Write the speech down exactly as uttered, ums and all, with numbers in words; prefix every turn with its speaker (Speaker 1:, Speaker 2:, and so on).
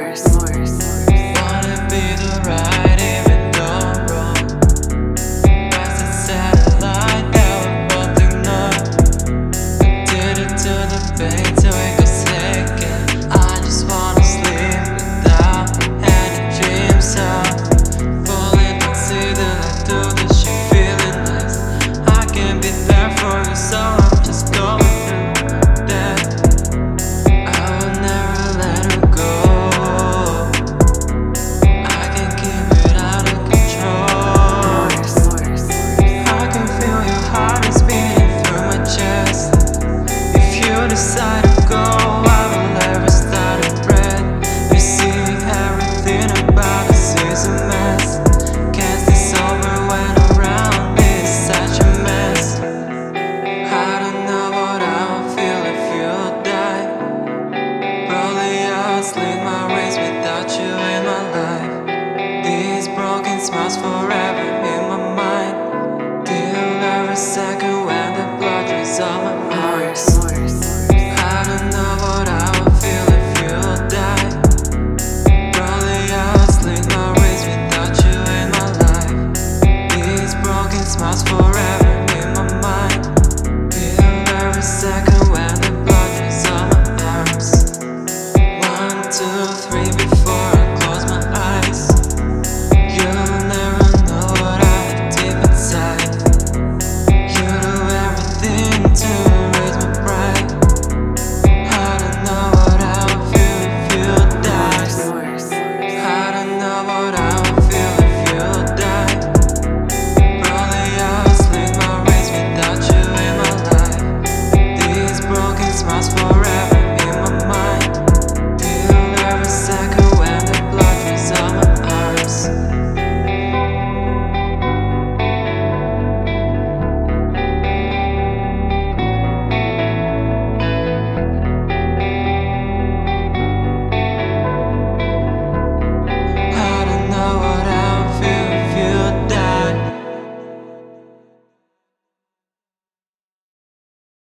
Speaker 1: Wanna be the right even though I'm wrong. Past the satellite that we both ignore. Addicted to the pain till it goes second. I just wanna sleep without any dreams of falling asleep till I do this shit feeling nice. I can't be there for you, so I'm just going through that. I will never let her go. I can keep it out of control. I can feel your heart is beating through my chest. If you decide to go, I will never start a breath. You see, everything about us is a mess. Can't stay sober when around me is such a mess. I don't know what I would feel if you die. Probably I'll sling my race without you in my life. These broken smiles forever.